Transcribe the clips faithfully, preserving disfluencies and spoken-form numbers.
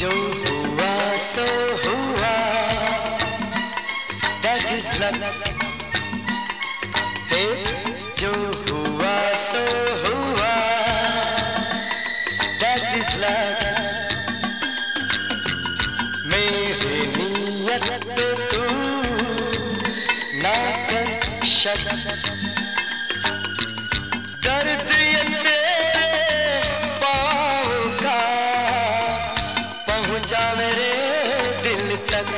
जो हुआ सो हुआ, that is love. hey, जो हुआ सो हुआ, that is love. मेरी नियत पे तू ना कर शक, दर्द ये तेरे पाँव का पहुँचा मेरे दिल तक।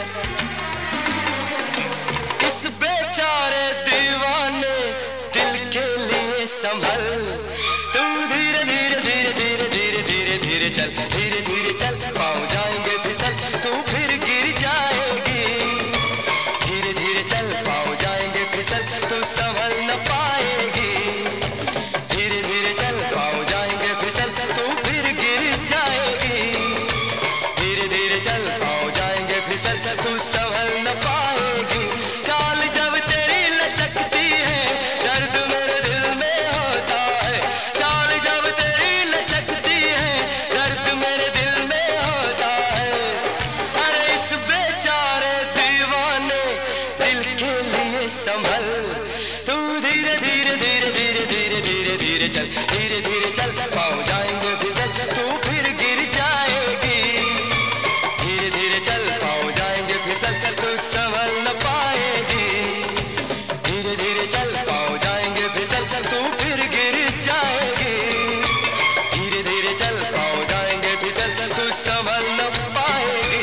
इस बेचारे दीवाने दिल के लिए संभल, तू धीरे धीरे धीरे धीरे धीरे धीरे धीरे चल, धीरे धीरे चल, पाँव जाएंगे फिसल, तू फिर गिर जाएगी। धीरे धीरे चल, पाँव जाएंगे फिसल, तू संभल न पाएगी। धीरे धीरे चल, पाँव जाएंगे फिसल, तू फिर गिर जाएगी। धीरे धीरे चल, पाँव जाएंगे फिसल, तू संभल न पाएगी। चाल जब तेरी लचकती है, दर्द मेरे दिल में होता है। चाल जब तेरी लचकती है, दर्द मेरे दिल में होता है। अरे इस बेचारे दीवाने दिल के लिए संभल, तू धीरे धीरे धीरे धीरे धीरे धीरे धीरे चल, धीरे धीरे चल, पाँव जाएंगे फिसल, तू फिर गिर जाएगी। धीरे धीरे चल, पाँव जाएंगे फिसल, तू संभल न पाएगी। धीरे धीरे चल, पाँव जाएंगे फिसल, तू फिर गिर जाएगी। धीरे धीरे चल, पाँव जाएंगे फिसल, तू संभल न पाएगी।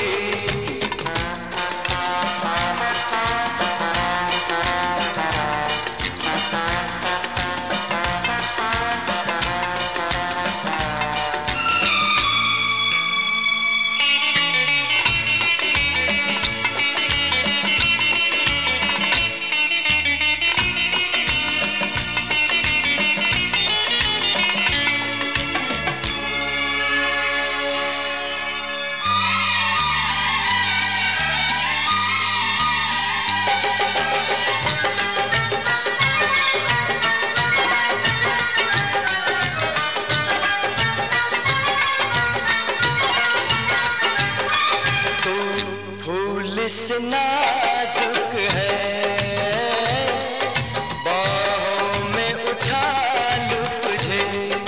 से नाजुक है, बाहों में उठा लूं तुझे।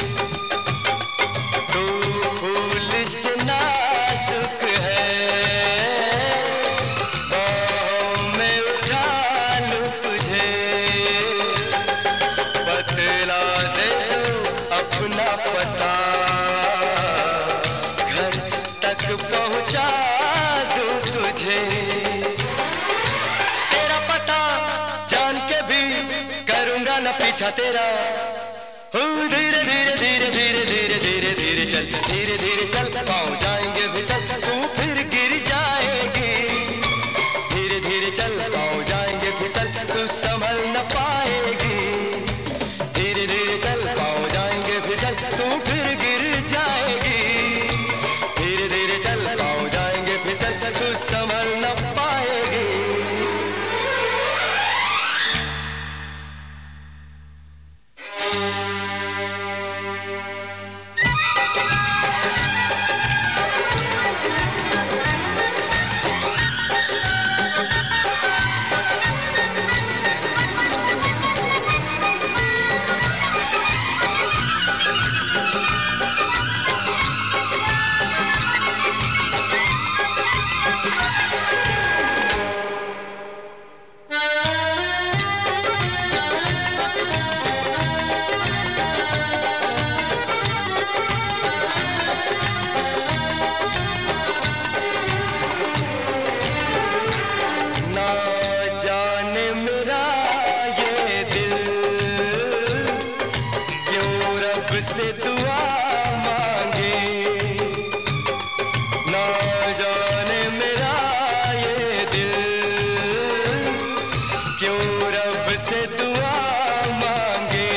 तू फूल से नाजुक है, बाहों में उठा लूं तुझे। बतला दे जो अपना पता, घर तक पहुँचा दूं तुझे। न पीछा तेरा, हो धीरे धीरे धीरे धीरे धीरे धीरे धीरे चल, धीरे धीरे चल, पाँव जाएंगे फिसल, तू फिर गिर जाएगी। धीरे धीरे चल, पाँव जाएंगे फिसल, तू संभल न पाएगी। धीरे धीरे चल, पाँव जाएंगे फिसल, तू फिर गिर जाएगी। धीरे धीरे चल, पाँव जाएंगे फिसल, तू संभल न पाएगी। से दुआ मांगे, ना जाने मेरा ये दिल क्यों रब से दुआ मांगे।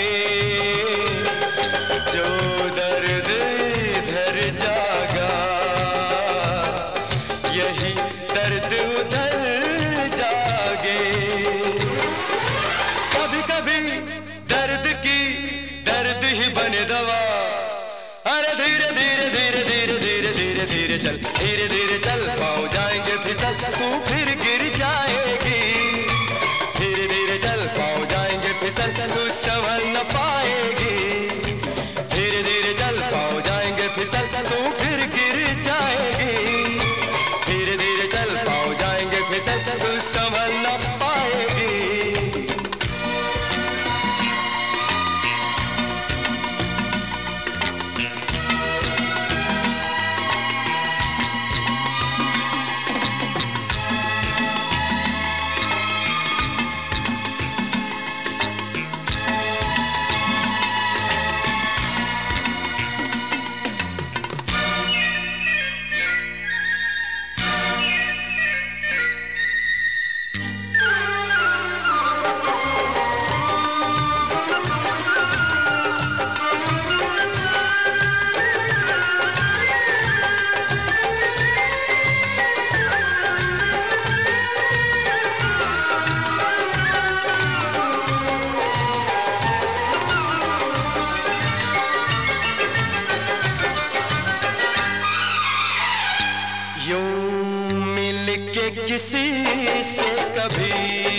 जो दर्द इधर जागा, यही दर्द उधर जागे। कभी कभी दर्द की दर्द ही बने दवा। अरे धीरे धीरे धीरे धीरे धीरे धीरे धीरे चल, धीरे धीरे चल, पाँव जाएंगे फिसल, तू फिर गिर जाएगी। धीरे धीरे चल, पाँव जाएंगे फिसल, तू संभल न पाएगी। धीरे धीरे चल, पाँव जाएंगे फिसल, तू फिर गिर जाएगी। धीरे धीरे चल, पाँव जाएंगे फिसल, तू संभल न पाएगी। यूं मिल के किसी से कभी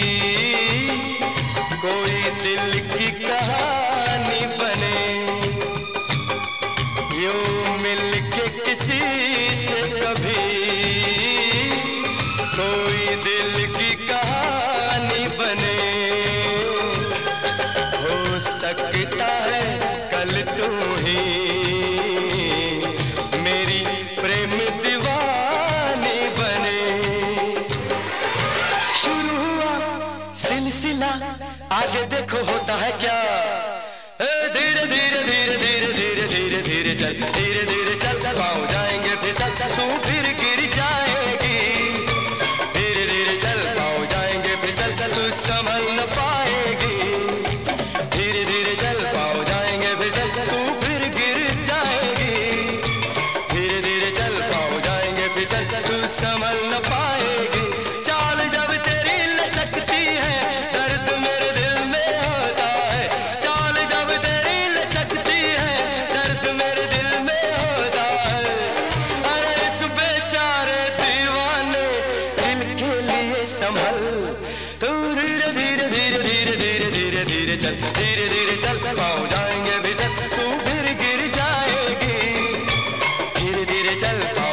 कोई दिल की कहानी बने। यूं मिल के किसी से कभी कोई दिल की कहानी बने। हो सकता है कल तू ही मेरी प्रेम सिलसिला, आगे देखो होता है क्या। धीरे धीरे धीरे धीरे धीरे धीरे धीरे चल, धीरे धीरे चल, पाँव जाएंगे फिसल, तू फिर गिर जाएगी। धीरे धीरे चल, पाँव जाएंगे फिसल, तू संभल न पाएगी। धीरे धीरे चल, पाँव जाएंगे फिसल, तू फिर गिर जाएगी। धीरे धीरे चल, पाँव जाएंगे फिसल, तू संभल न पाएगी। चाल जब तेरी लचकती है, दर्द मेरे दिल में होता है। चाल जब तेरी लचकती है, दर्द मेरे दिल में होता है। अरे इस बेचारे दीवाने दिल के लिए संभल, तू धीरे धीरे धीरे धीरे धीरे धीरे धीरे चल, धीरे धीरे चल, पाँव जाएंगे फिसल, तू फिर गिर जाएगी। धीरे धीरे चल।